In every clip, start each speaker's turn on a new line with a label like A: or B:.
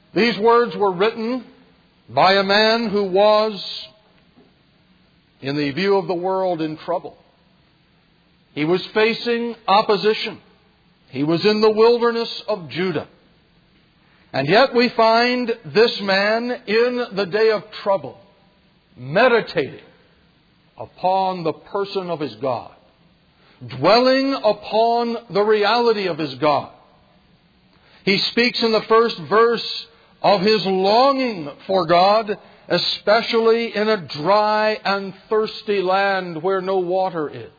A: These words were written by a man who was, in the view of the world, in trouble. He was facing opposition. He was in the wilderness of Judah. And yet we find this man in the day of trouble, meditating upon the person of his God, dwelling upon the reality of his God. He speaks in the first verse of his longing for God, especially in a dry and thirsty land where no water is.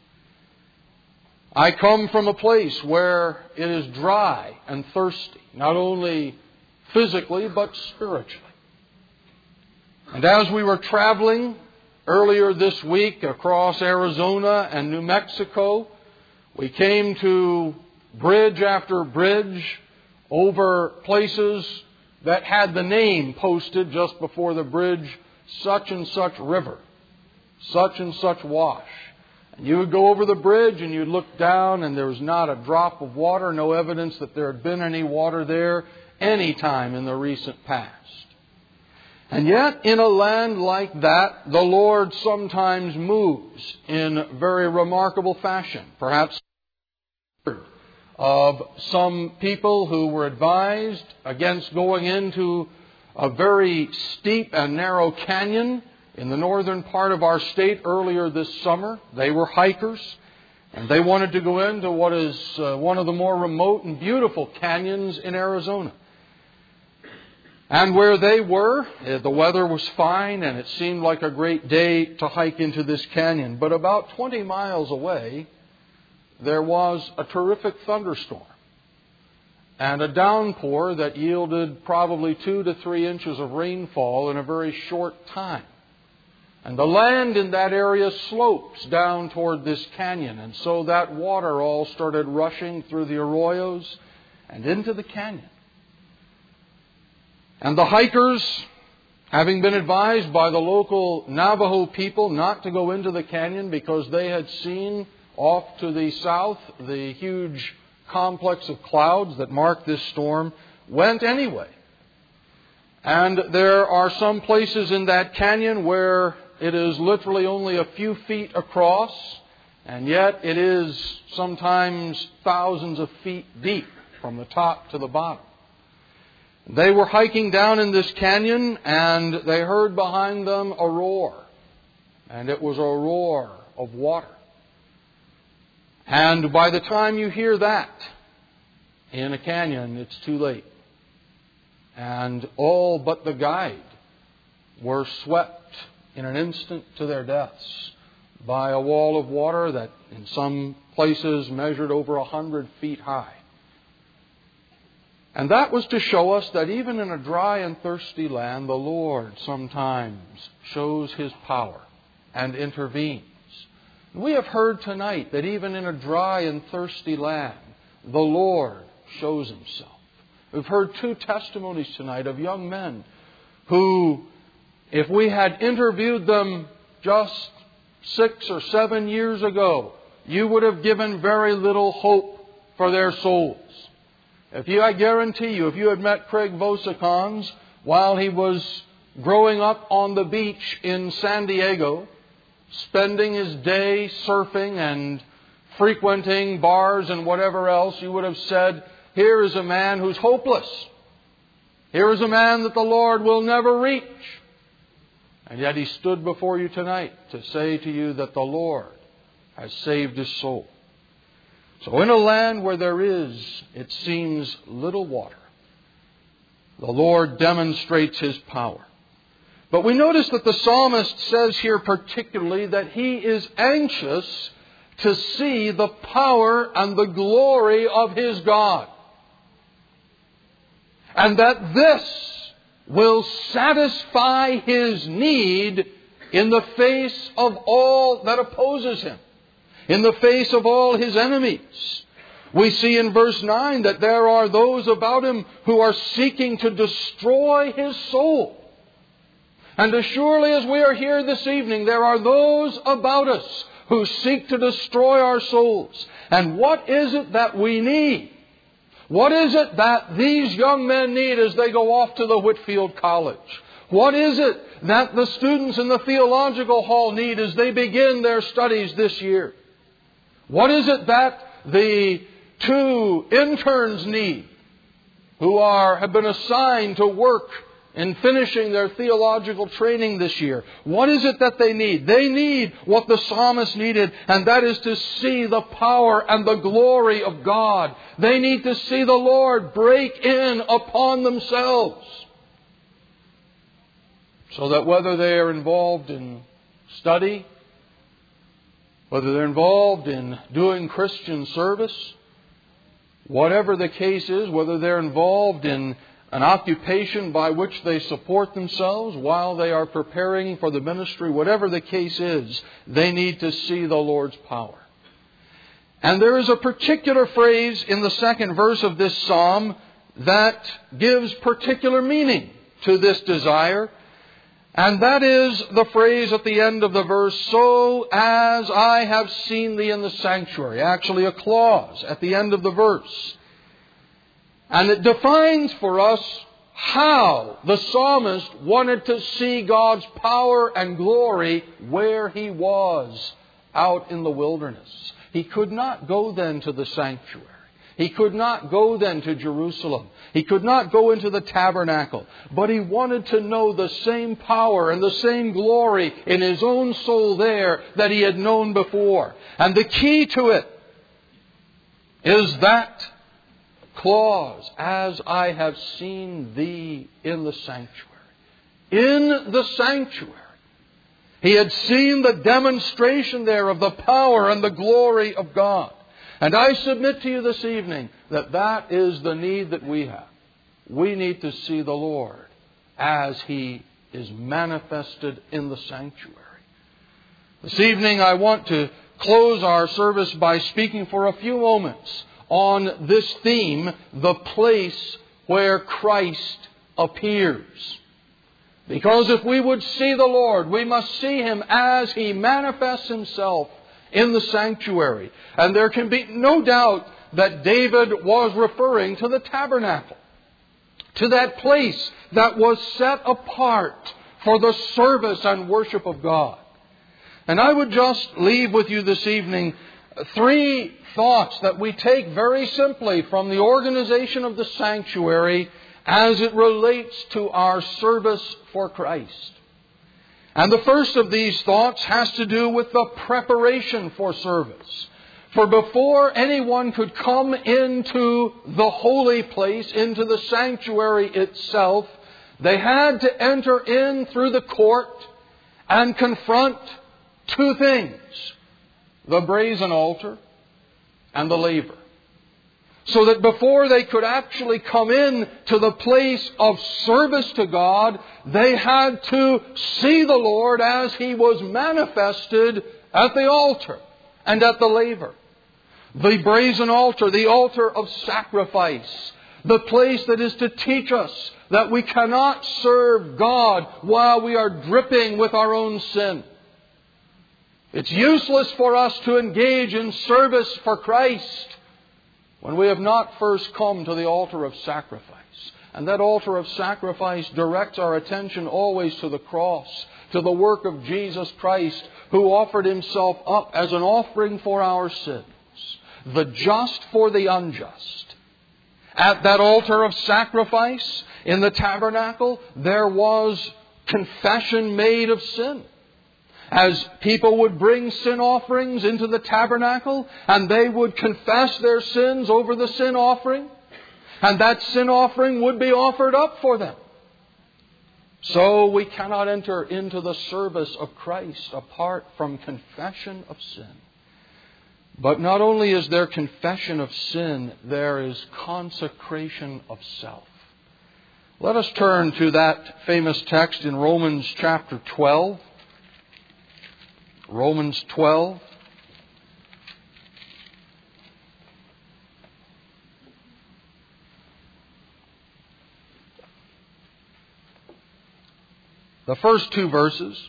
A: I come from a place where it is dry and thirsty, not only physically but spiritually. And as we were traveling earlier this week across Arizona and New Mexico, we came to bridge after bridge over places that had the name posted just before the bridge, such and such river, such and such wash. And you would go over the bridge and you'd look down and there was not a drop of water, no evidence that there had been any water there any time in the recent past. And yet, in a land like that, the Lord sometimes moves in very remarkable fashion. Perhaps of some people who were advised against going into a very steep and narrow canyon in the northern part of our state earlier this summer. They were hikers, and they wanted to go into what is one of the more remote and beautiful canyons in Arizona. And where they were, the weather was fine, and it seemed like a great day to hike into this canyon. But about 20 miles away, there was a terrific thunderstorm and a downpour that yielded probably 2 to 3 inches of rainfall in a very short time. And the land in that area slopes down toward this canyon, and so that water all started rushing through the arroyos and into the canyon. And the hikers, having been advised by the local Navajo people not to go into the canyon because they had seen off to the south the huge complex of clouds that marked this storm, went anyway. And there are some places in that canyon where it is literally only a few feet across, and yet it is sometimes thousands of feet deep from the top to the bottom. They were hiking down in this canyon, and they heard behind them a roar. And it was a roar of water. And by the time you hear that in a canyon, it's too late. And all but the guide were swept in an instant to their deaths by a wall of water that in some places measured over 100 feet high. And that was to show us that even in a dry and thirsty land, the Lord sometimes shows His power and intervenes. We have heard tonight that even in a dry and thirsty land, the Lord shows Himself. We've heard 2 testimonies tonight of young men who, if we had interviewed them just 6 or 7 years ago, you would have given very little hope for their souls. I guarantee you, if you had met Craig Vosicons while he was growing up on the beach in San Diego, spending his day surfing and frequenting bars and whatever else, you would have said, here is a man who's hopeless. Here is a man that the Lord will never reach. And yet He stood before you tonight to say to you that the Lord has saved his soul. So in a land where there is, it seems, little water, the Lord demonstrates His power. But we notice that the psalmist says here particularly that he is anxious to see the power and the glory of his God. And that this will satisfy his need in the face of all that opposes him, in the face of all his enemies. We see in verse 9 that there are those about him who are seeking to destroy his soul. And as surely as we are here this evening, there are those about us who seek to destroy our souls. And what is it that we need? What is it that these young men need as they go off to the Whitefield College? What is it that the students in the theological hall need as they begin their studies this year? What is it that the 2 interns need who have been assigned to work in finishing their theological training this year? What is it that they need? They need what the psalmist needed, and that is to see the power and the glory of God. They need to see the Lord break in upon themselves, so that whether they are involved in study, whether they're involved in doing Christian service, whatever the case is, whether they're involved in an occupation by which they support themselves while they are preparing for the ministry, whatever the case is, they need to see the Lord's power. And there is a particular phrase in the 2nd verse of this psalm that gives particular meaning to this desire. And that is the phrase at the end of the verse, "So as I have seen thee in the sanctuary." Actually a clause at the end of the verse. And it defines for us how the psalmist wanted to see God's power and glory where he was out in the wilderness. He could not go then to the sanctuary. He could not go then to Jerusalem. He could not go into the tabernacle. But he wanted to know the same power and the same glory in his own soul there that he had known before. And the key to it is that clause, "As I have seen thee in the sanctuary." In the sanctuary. He had seen the demonstration there of the power and the glory of God. And I submit to you this evening that that is the need that we have. We need to see the Lord as He is manifested in the sanctuary. This evening I want to close our service by speaking for a few moments on this theme, the place where Christ appears. Because if we would see the Lord, we must see Him as He manifests Himself in the sanctuary. And there can be no doubt that David was referring to the tabernacle, to that place that was set apart for the service and worship of God. And I would just leave with you this evening 3 thoughts that we take very simply from the organization of the sanctuary as it relates to our service for Christ. And the first of these thoughts has to do with the preparation for service. For before anyone could come into the holy place, into the sanctuary itself, they had to enter in through the court and confront 2 things: the brazen altar and the laver. So that before they could actually come in to the place of service to God, they had to see the Lord as He was manifested at the altar and at the laver. The brazen altar, the altar of sacrifice, the place that is to teach us that we cannot serve God while we are dripping with our own sin. It's useless for us to engage in service for Christ when we have not first come to the altar of sacrifice. And that altar of sacrifice directs our attention always to the cross, to the work of Jesus Christ, who offered Himself up as an offering for our sins, the just for the unjust. At that altar of sacrifice in the tabernacle, there was confession made of sin. As people would bring sin offerings into the tabernacle, and they would confess their sins over the sin offering, and that sin offering would be offered up for them. So we cannot enter into the service of Christ apart from confession of sin. But not only is there confession of sin, there is consecration of self. Let us turn to that famous text in Romans chapter 12. Romans 12. The first 2 verses.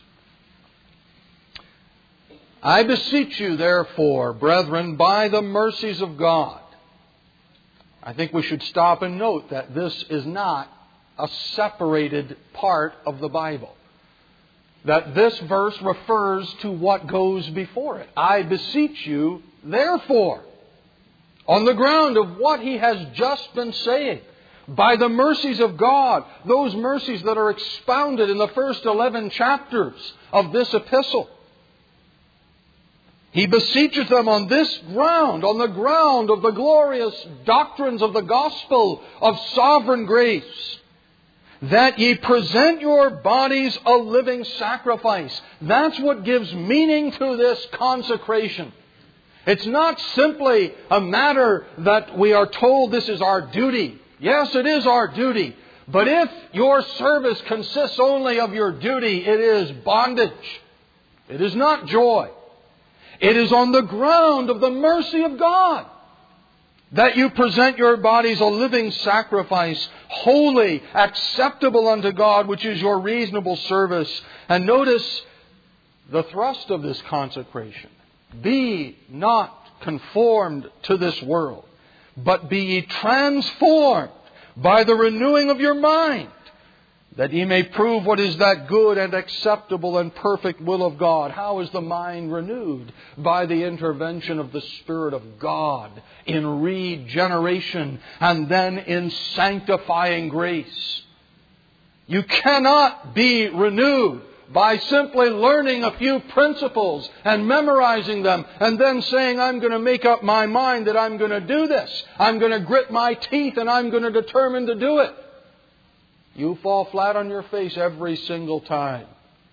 A: I beseech you, therefore, brethren, by the mercies of God, I think we should stop and note that this is not a separated part of the Bible. That this verse refers to what goes before it. I beseech you, therefore, on the ground of what he has just been saying, by the mercies of God, those mercies that are expounded in the first 11 chapters of this epistle. He beseeches them on this ground, on the ground of the glorious doctrines of the gospel of sovereign grace, that ye present your bodies a living sacrifice. That's what gives meaning to this consecration. It's not simply a matter that we are told this is our duty. Yes, it is our duty. But if your service consists only of your duty, it is bondage. It is not joy. It is on the ground of the mercy of God that you present your bodies a living sacrifice, holy, acceptable unto God, which is your reasonable service. And notice the thrust of this consecration. Be not conformed to this world, but be ye transformed by the renewing of your mind, that ye may prove what is that good and acceptable and perfect will of God. How is the mind renewed? By the intervention of the Spirit of God in regeneration and then in sanctifying grace. You cannot be renewed by simply learning a few principles and memorizing them and then saying, I'm going to make up my mind that I'm going to do this. I'm going to grit my teeth and I'm going to determine to do it. You fall flat on your face every single time.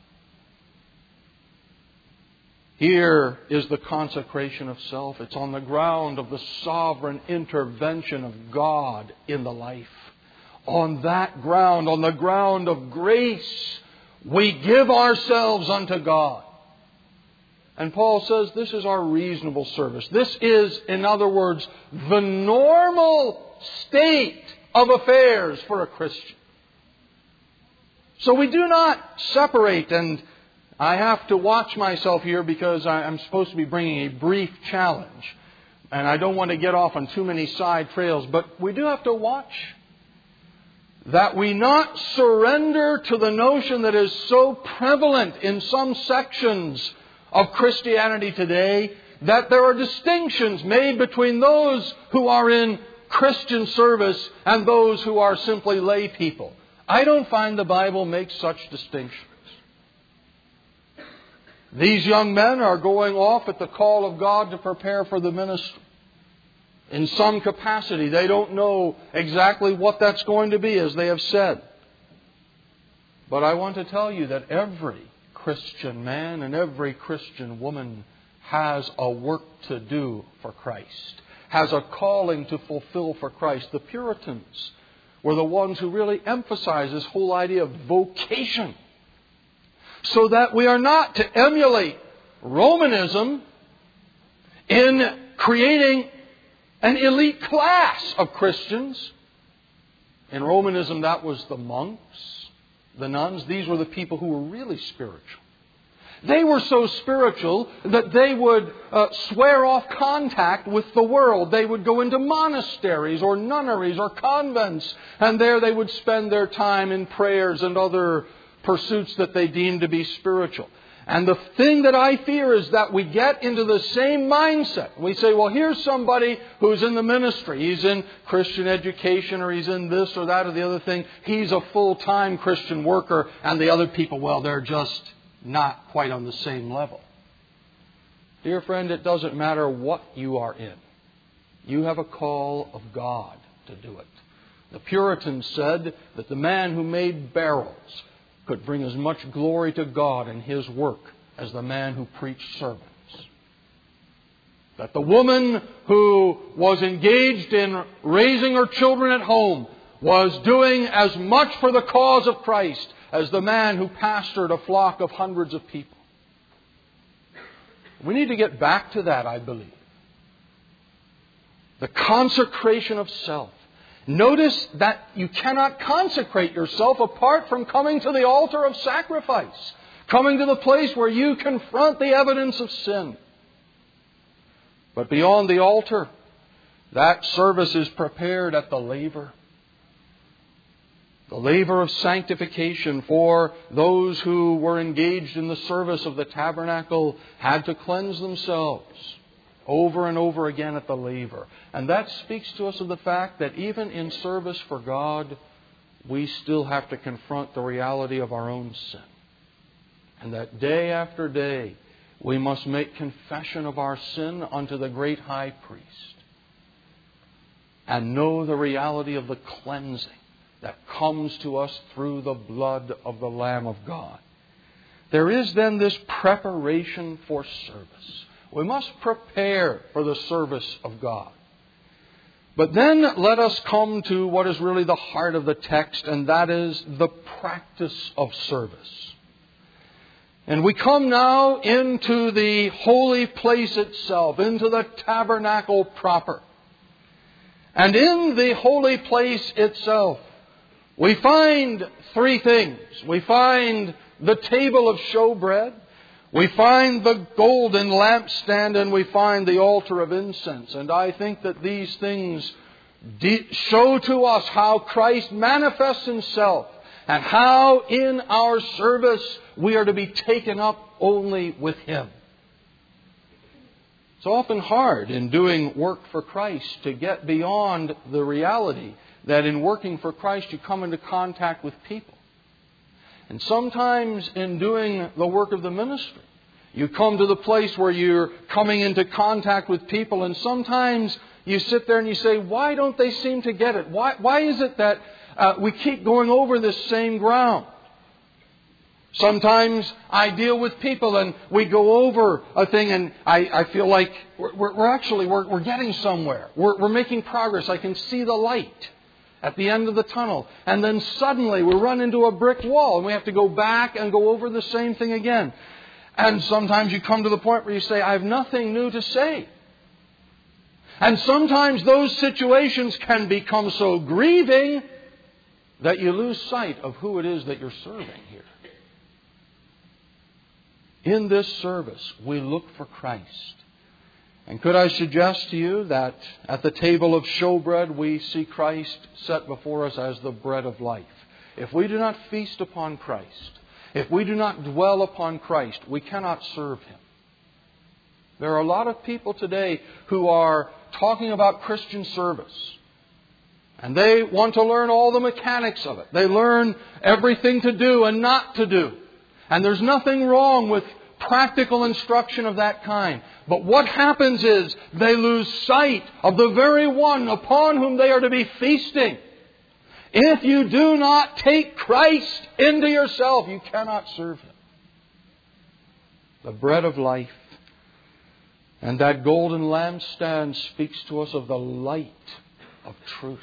A: Here is the consecration of self. It's on the ground of the sovereign intervention of God in the life. On that ground, on the ground of grace, we give ourselves unto God. And Paul says this is our reasonable service. This is, in other words, the normal state of affairs for a Christian. So we do not separate, and I have to watch myself here because I'm supposed to be bringing a brief challenge. And I don't want to get off on too many side trails, but we do have to watch that we not surrender to the notion that is so prevalent in some sections of Christianity today, that there are distinctions made between those who are in Christian service and those who are simply lay people. I don't find the Bible makes such distinctions. These young men are going off at the call of God to prepare for the ministry. In some capacity, they don't know exactly what that's going to be, as they have said. But I want to tell you that every Christian man and every Christian woman has a work to do for Christ, has a calling to fulfill for Christ. The Puritans were the ones who really emphasized this whole idea of vocation, so that we are not to emulate Romanism in creating an elite class of Christians. In Romanism, that was the monks, the nuns. These were the people who were really spiritual. They were so spiritual that they would swear off contact with the world. They would go into monasteries or nunneries or convents, and there they would spend their time in prayers and other pursuits that they deemed to be spiritual. And the thing that I fear is that we get into the same mindset. We say, well, here's somebody who's in the ministry. He's in Christian education, or he's in this or that or the other thing. He's a full-time Christian worker. And the other people, well, they're just not quite on the same level. Dear friend, it doesn't matter what you are in. You have a call of God to do it. The Puritans said that the man who made barrels could bring as much glory to God in his work as the man who preached sermons. That the woman who was engaged in raising her children at home was doing as much for the cause of Christ as the man who pastored a flock of hundreds of people. We need to get back to that, I believe. The consecration of self. Notice that you cannot consecrate yourself apart from coming to the altar of sacrifice. Coming to the place where you confront the evidence of sin. But beyond the altar, That service is prepared at the laver. The laver of sanctification for those who were engaged in the service of the tabernacle had to cleanse themselves over and over again at the laver. And that speaks to us of the fact that even in service for God, we still have to confront the reality of our own sin. And that day after day, we must make confession of our sin unto the great high priest and know the reality of the cleansing that comes to us through the blood of the Lamb of God. There is then this preparation for service. We must prepare for the service of God. But then let us come to what is really the heart of the text, and that is the practice of service. And we come now into the holy place itself, into the tabernacle proper. And in the holy place itself, we find three things. We find the table of showbread, we find the golden lampstand, and we find the altar of incense. And I think that these things show to us how Christ manifests Himself and how in our service we are to be taken up only with Him. It's often hard in doing work for Christ to get beyond the reality that in working for Christ you come into contact with people. And sometimes in doing the work of the ministry, you come to the place where you're coming into contact with people, and sometimes you sit there and you say, why don't they seem to get it? Why is it that we keep going over this same ground? Sometimes I deal with people and we go over a thing and I feel like we're getting somewhere. We're making progress. I can see the light at the end of the tunnel. And then suddenly we run into a brick wall and we have to go back and go over the same thing again. And sometimes you come to the point where you say, I have nothing new to say. And sometimes those situations can become so grieving that you lose sight of who it is that you're serving here. In this service, we look for Christ. And could I suggest to you that at the table of showbread, we see Christ set before us as the bread of life. If we do not feast upon Christ, if we do not dwell upon Christ, we cannot serve Him. There are a lot of people today who are talking about Christian service. And they want to learn all the mechanics of it. They learn everything to do and not to do. And there's nothing wrong with practical instruction of that kind. But what happens is they lose sight of the very one upon whom they are to be feasting. If you do not take Christ into yourself, you cannot serve Him. The bread of life. And that golden lampstand speaks to us of the light of truth.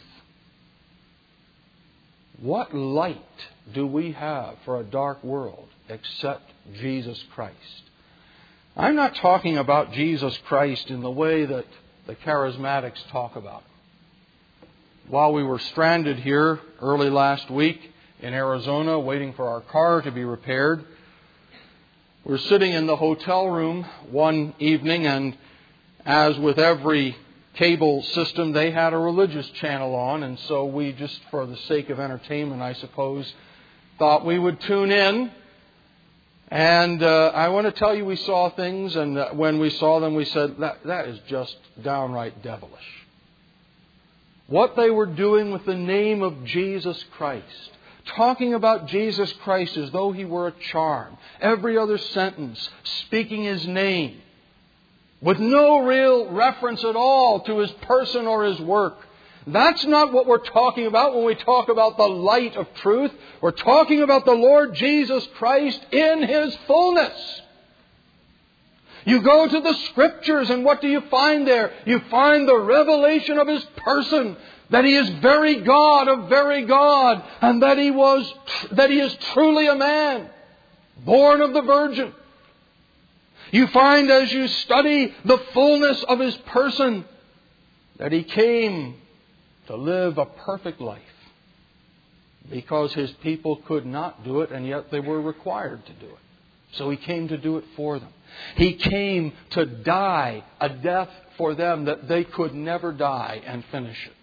A: What light do we have for a dark world except Jesus Christ? I'm not talking about Jesus Christ in the way that the charismatics talk about Him. While we were stranded here early last week in Arizona waiting for our car to be repaired, we were sitting in the hotel room one evening, and as with every cable system, they had a religious channel on, and so we just, for the sake of entertainment, I suppose, thought we would tune in. And I want to tell you, we saw things, and when we saw them, we said, that is just downright devilish. What they were doing with the name of Jesus Christ, talking about Jesus Christ as though He were a charm. Every other sentence speaking His name, with no real reference at all to His person or His work. That's not what we're talking about when we talk about the light of truth. We're talking about the Lord Jesus Christ in His fullness. You go to the Scriptures, and what do you find there? You find the revelation of His person, that He is very God of very God, and that He is truly a man, born of the Virgin. You find as you study the fullness of His person that He came to live a perfect life because His people could not do it, and yet they were required to do it. So He came to do it for them. He came to die a death for them that they could never die and finish it.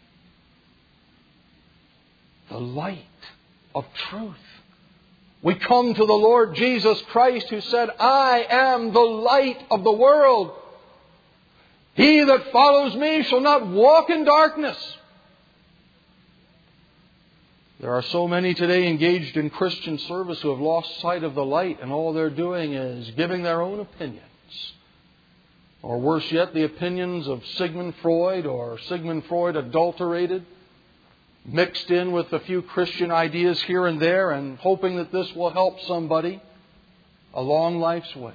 A: The light of truth. We come to the Lord Jesus Christ who said, I am the light of the world. He that follows me shall not walk in darkness. There are so many today engaged in Christian service who have lost sight of the light, and all they're doing is giving their own opinions. Or worse yet, the opinions of Sigmund Freud, or Sigmund Freud adulterated, mixed in with a few Christian ideas here and there, and hoping that this will help somebody along life's way.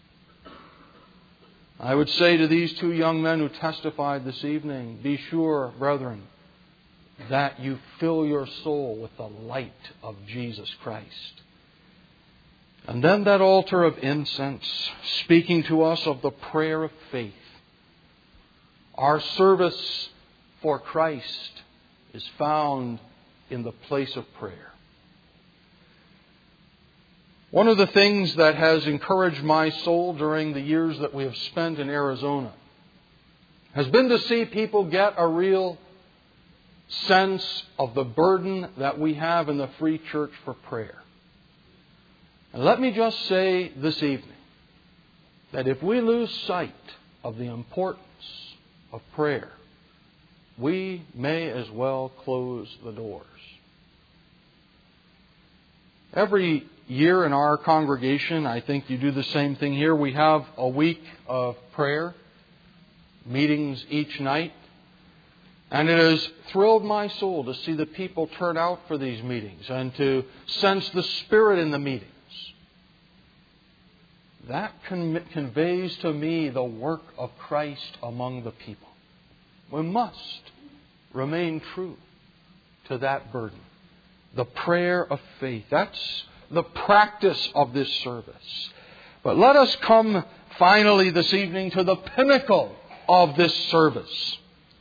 A: I would say to these two young men who testified this evening, be sure, brethren, that you fill your soul with the light of Jesus Christ. And then that altar of incense, speaking to us of the prayer of faith. Our service for Christ is found in the place of prayer. One of the things that has encouraged my soul during the years that we have spent in Arizona has been to see people get a real sense of the burden that we have in the Free Church for prayer. And let me just say this evening that if we lose sight of the importance of prayer, we may as well close the doors. Every year in our congregation, I think you do the same thing here, we have a week of prayer, meetings each night. And it has thrilled my soul to see the people turn out for these meetings and to sense the Spirit in the meetings. That conveys to me the work of Christ among the people. We must remain true to that burden. The prayer of faith. That's the practice of this service. But let us come finally this evening to the pinnacle of this service.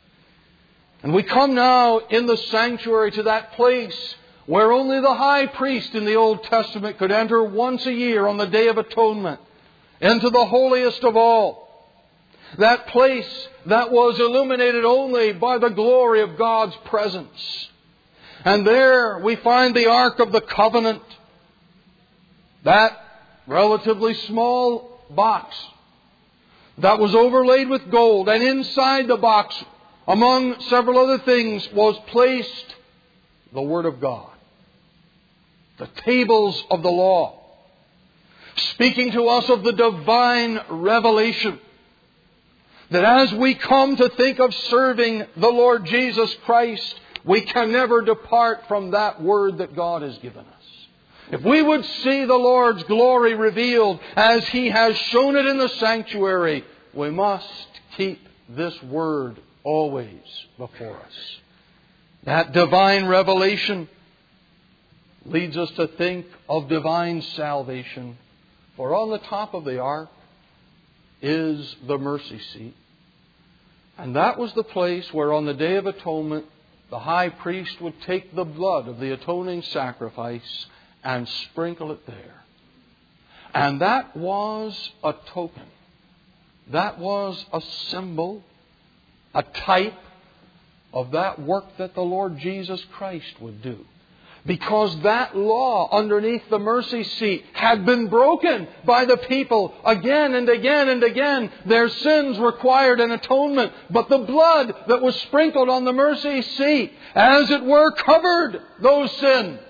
A: And we come now in the sanctuary to that place where only the high priest in the Old Testament could enter once a year on the Day of Atonement into the holiest of all. That place that was illuminated only by the glory of God's presence. And there we find the Ark of the Covenant, that relatively small box that was overlaid with gold, and inside the box, among several other things, was placed the Word of God. The tables of the law. Speaking to us of the divine revelation. That as we come to think of serving the Lord Jesus Christ, we can never depart from that Word that God has given us. If we would see the Lord's glory revealed as He has shown it in the sanctuary, we must keep this Word always before us. That divine revelation leads us to think of divine salvation. For on the top of the ark is the mercy seat. And that was the place where on the Day of Atonement the high priest would take the blood of the atoning sacrifice and sprinkle it there. And that was a token. That was a symbol, a type of that work that the Lord Jesus Christ would do. Because that law underneath the mercy seat had been broken by the people again and again and again. Their sins required an atonement. But the blood that was sprinkled on the mercy seat, as it were, covered those sins.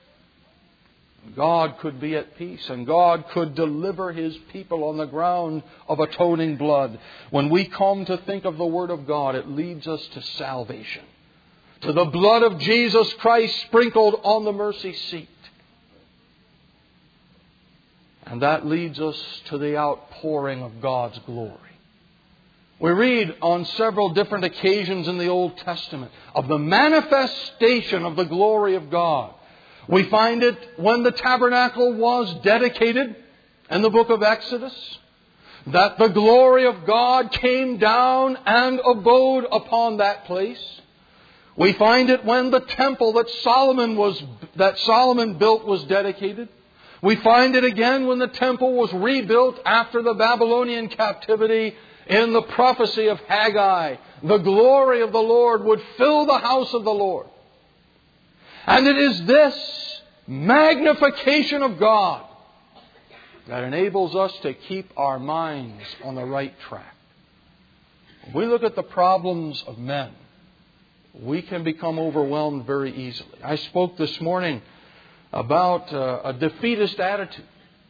A: God could be at peace, and God could deliver His people on the ground of atoning blood. When we come to think of the Word of God, it leads us to salvation. To the blood of Jesus Christ sprinkled on the mercy seat. And that leads us to the outpouring of God's glory. We read on several different occasions in the Old Testament of the manifestation of the glory of God. We find it when the tabernacle was dedicated in the book of Exodus, that the glory of God came down and abode upon that place. We find it when the temple that Solomon built was dedicated. We find it again when the temple was rebuilt after the Babylonian captivity in the prophecy of Haggai. The glory of the Lord would fill the house of the Lord. And it is this magnification of God that enables us to keep our minds on the right track. When we look at the problems of men, we can become overwhelmed very easily. I spoke this morning about a defeatist attitude.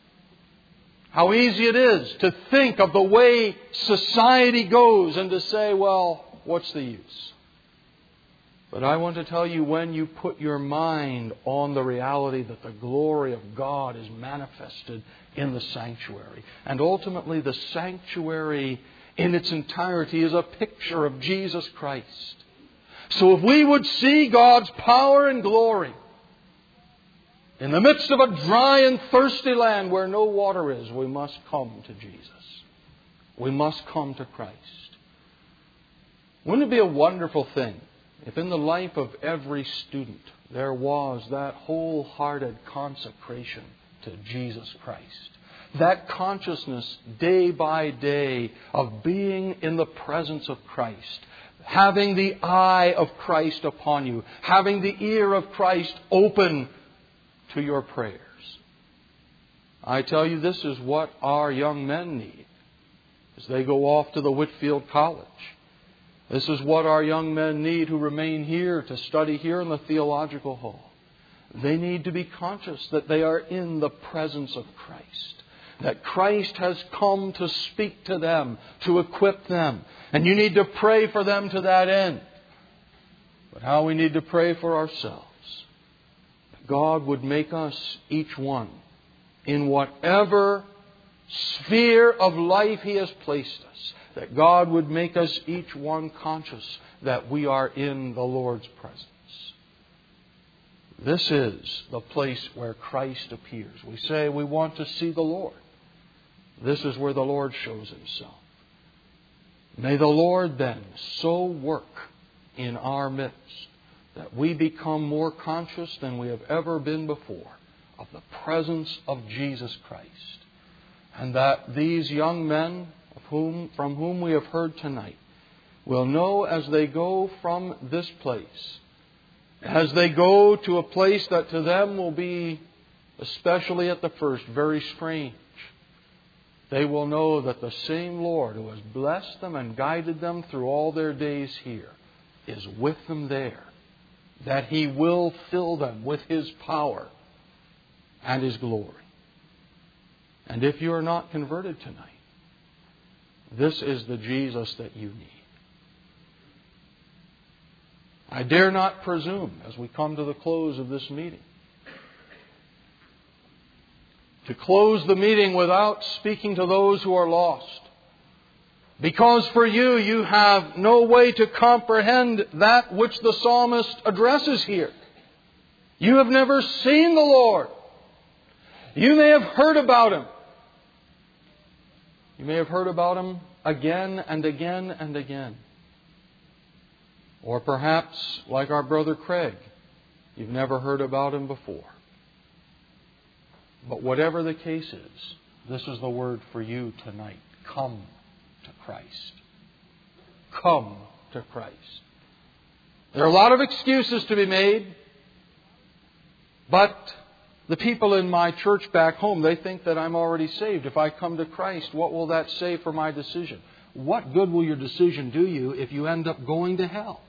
A: How easy it is to think of the way society goes and to say, well, what's the use? But I want to tell you, when you put your mind on the reality that the glory of God is manifested in the sanctuary, and ultimately the sanctuary in its entirety is a picture of Jesus Christ. So if we would see God's power and glory in the midst of a dry and thirsty land where no water is, we must come to Jesus. We must come to Christ. Wouldn't it be a wonderful thing if in the life of every student there was that wholehearted consecration to Jesus Christ? That consciousness day by day of being in the presence of Christ, having the eye of Christ upon you, having the ear of Christ open to your prayers. I tell you, this is what our young men need as they go off to the Whitfield College. This is what our young men need who remain here to study here in the theological hall. They need to be conscious that they are in the presence of Christ. That Christ has come to speak to them, to equip them. And you need to pray for them to that end. But how we need to pray for ourselves. God would make us, each one, in whatever sphere of life He has placed us, that God would make us each one conscious that we are in the Lord's presence. This is the place where Christ appears. We say we want to see the Lord. This is where the Lord shows Himself. May the Lord then so work in our midst that we become more conscious than we have ever been before of the presence of Jesus Christ. And that these young men from whom we have heard tonight will know as they go from this place, as they go to a place that to them will be, especially at the first, very strange, they will know that the same Lord who has blessed them and guided them through all their days here is with them there. That He will fill them with His power and His glory. And if you are not converted tonight, this is the Jesus that you need. I dare not presume, as we come to the close of this meeting, to close the meeting without speaking to those who are lost. Because for you, you have no way to comprehend that which the psalmist addresses here. You have never seen the Lord. You may have heard about Him. You may have heard about Him again and again and again. Or perhaps, like our brother Craig, you've never heard about Him before. But whatever the case is, this is the word for you tonight. Come to Christ. Come to Christ. There are a lot of excuses to be made, but the people in my church back home, they think that I'm already saved. If I come to Christ, what will that say for my decision? What good will your decision do you if you end up going to hell?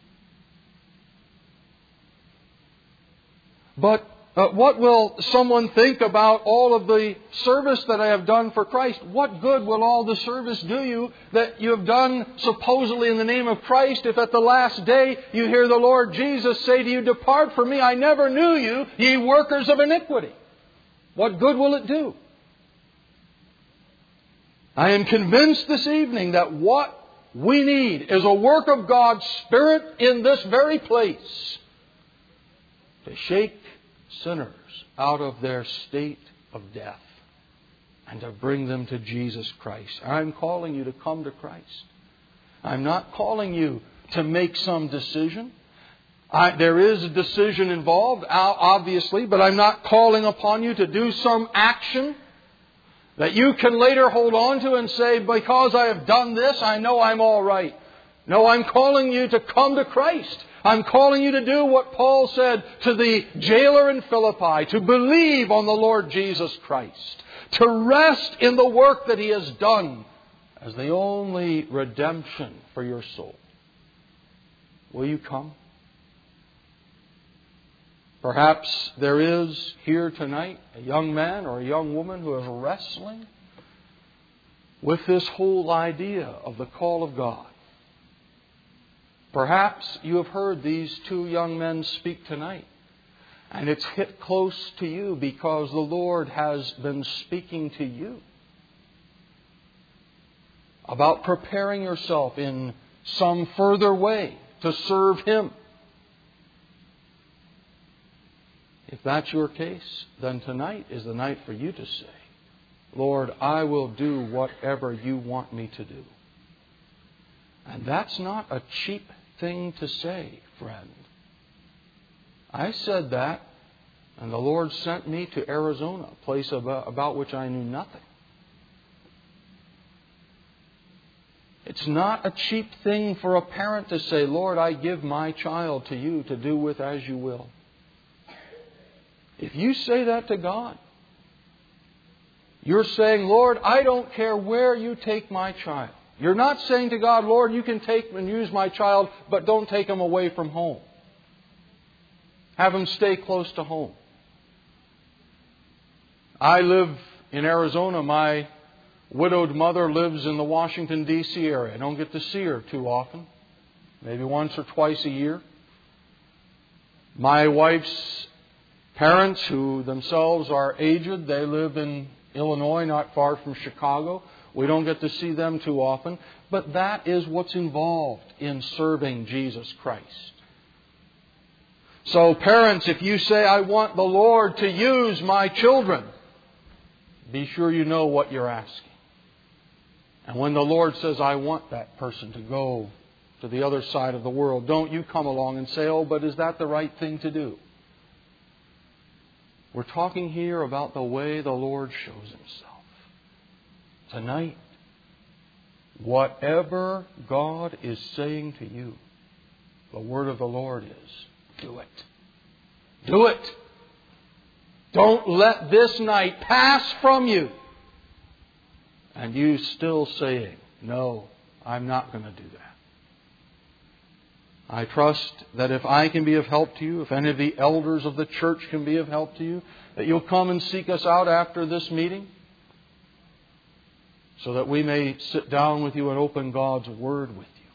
A: But what will someone think about all of the service that I have done for Christ? What good will all the service do you that you have done supposedly in the name of Christ if at the last day you hear the Lord Jesus say to you, "Depart from me, I never knew you, ye workers of iniquity"? What good will it do? I am convinced this evening that what we need is a work of God's Spirit in this very place to shake sinners out of their state of death and to bring them to Jesus Christ. I'm calling you to come to Christ. I'm not calling you to make some decision. There is a decision involved, obviously, but I'm not calling upon you to do some action that you can later hold on to and say, because I have done this, I know I'm all right. No, I'm calling you to come to Christ. I'm calling you to do what Paul said to the jailer in Philippi, to believe on the Lord Jesus Christ, to rest in the work that He has done as the only redemption for your soul. Will you come? Perhaps there is here tonight a young man or a young woman who is wrestling with this whole idea of the call of God. Perhaps you have heard these two young men speak tonight, and it's hit close to you because the Lord has been speaking to you about preparing yourself in some further way to serve Him. If that's your case, then tonight is the night for you to say, Lord, I will do whatever you want me to do. And that's not a cheap thing to say, friend. I said that, and the Lord sent me to Arizona, a place about which I knew nothing. It's not a cheap thing for a parent to say, Lord, I give my child to you to do with as you will. If you say that to God, you're saying, Lord, I don't care where you take my child. You're not saying to God, Lord, you can take and use my child, but don't take him away from home. Have him stay close to home. I live in Arizona. My widowed mother lives in the Washington, D.C. area. I don't get to see her too often. Maybe once or twice a year. My wife's parents, who themselves are aged, they live in Illinois, not far from Chicago. We don't get to see them too often. But that is what's involved in serving Jesus Christ. So parents, if you say, I want the Lord to use my children, be sure you know what you're asking. And when the Lord says, I want that person to go to the other side of the world, don't you come along and say, oh, but is that the right thing to do? We're talking here about the way the Lord shows Himself. Tonight, whatever God is saying to you, the word of the Lord is, do it. Do it. Don't let this night pass from you. And you still saying, no, I'm not going to do that. I trust that if I can be of help to you, if any of the elders of the church can be of help to you, that you'll come and seek us out after this meeting so that we may sit down with you and open God's Word with you.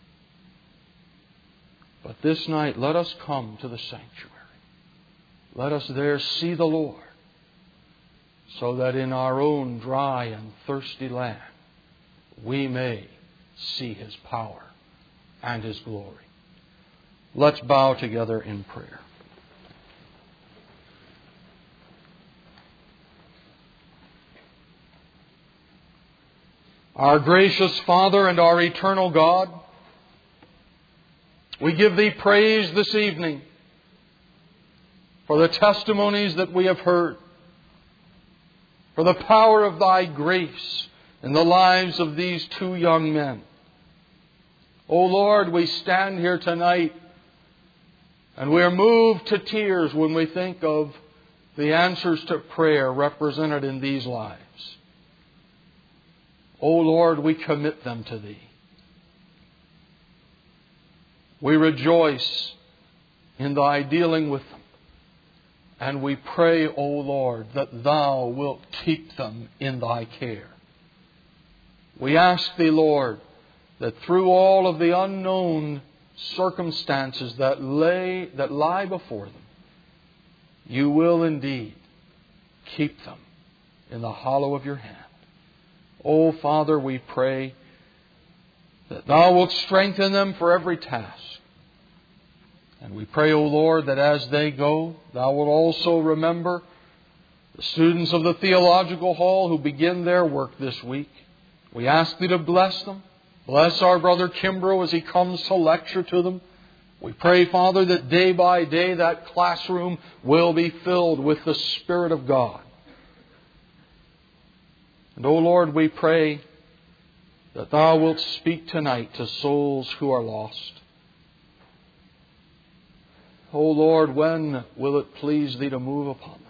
A: But this night, let us come to the sanctuary. Let us there see the Lord, so that in our own dry and thirsty land we may see His power and His glory. Let's bow together in prayer. Our gracious Father and our eternal God, we give Thee praise this evening for the testimonies that we have heard, for the power of Thy grace in the lives of these two young men. O Lord, we stand here tonight and we are moved to tears when we think of the answers to prayer represented in these lives. O Lord, we commit them to Thee. We rejoice in Thy dealing with them. And we pray, O Lord, that Thou wilt keep them in Thy care. We ask Thee, Lord, that through all of the unknown circumstances that lie before them, You will indeed keep them in the hollow of Your hand. O Father, we pray that Thou wilt strengthen them for every task. And we pray, O Lord, that as they go, Thou wilt also remember the students of the Theological Hall who begin their work this week. We ask Thee to bless them. Bless our brother Kimbrough as he comes to lecture to them. We pray, Father, that day by day that classroom will be filled with the Spirit of God. And, O Lord, we pray that Thou wilt speak tonight to souls who are lost. O Lord, when will it please Thee to move upon them?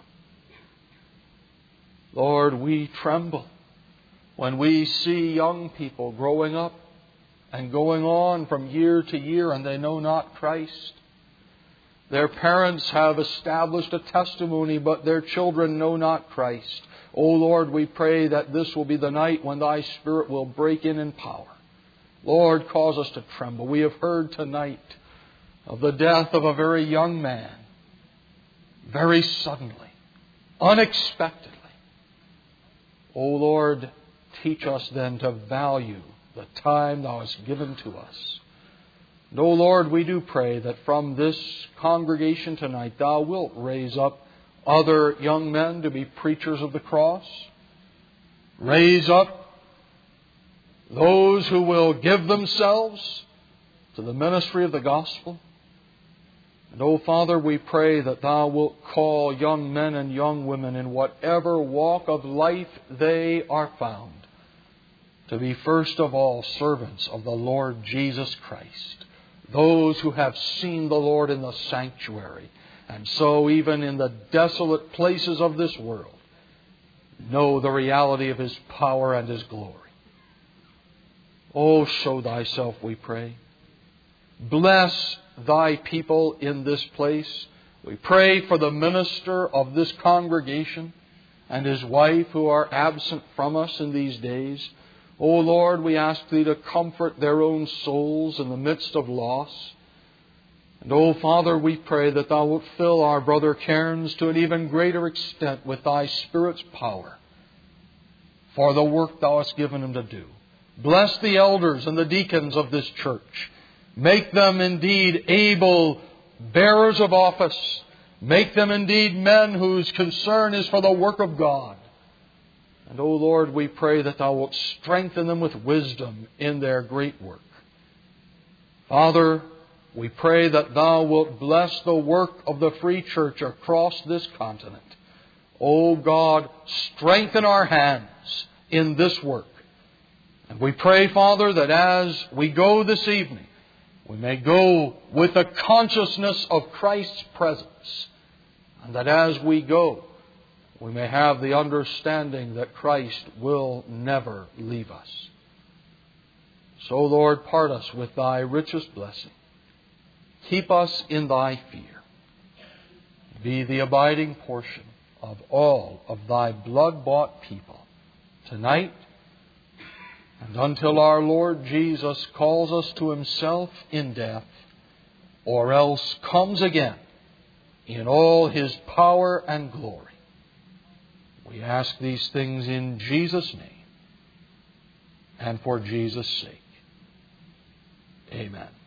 A: Lord, we tremble when we see young people growing up and going on from year to year and they know not Christ. Their parents have established a testimony, but their children know not Christ. O Lord, we pray that this will be the night when Thy Spirit will break in power. Lord, cause us to tremble. We have heard tonight of the death of a very young man, very suddenly, unexpectedly. O Lord, teach us then to value the time Thou hast given to us. And, O Lord, we do pray that from this congregation tonight Thou wilt raise up other young men to be preachers of the cross. Raise up those who will give themselves to the ministry of the gospel. And, O Father, we pray that Thou wilt call young men and young women in whatever walk of life they are found to be first of all servants of the Lord Jesus Christ. Those who have seen the Lord in the sanctuary, and so even in the desolate places of this world, know the reality of His power and His glory. Oh, show Thyself, we pray. Bless Thy people in this place. We pray for the minister of this congregation and his wife who are absent from us in these days. O Lord, we ask Thee to comfort their own souls in the midst of loss. And, O Father, we pray that Thou wilt fill our brother Cairns to an even greater extent with Thy Spirit's power for the work Thou hast given him to do. Bless the elders and the deacons of this church. Make them indeed able bearers of office. Make them indeed men whose concern is for the work of God. And, O Lord, we pray that Thou wilt strengthen them with wisdom in their great work. Father, we pray that Thou wilt bless the work of the Free Church across this continent. O God, strengthen our hands in this work. And we pray, Father, that as we go this evening, we may go with the consciousness of Christ's presence. And that as we go, we may have the understanding that Christ will never leave us. So, Lord, part us with Thy richest blessing. Keep us in Thy fear. Be the abiding portion of all of Thy blood-bought people tonight and until our Lord Jesus calls us to Himself in death, or else comes again in all His power and glory. We ask these things in Jesus' name and for Jesus' sake. Amen.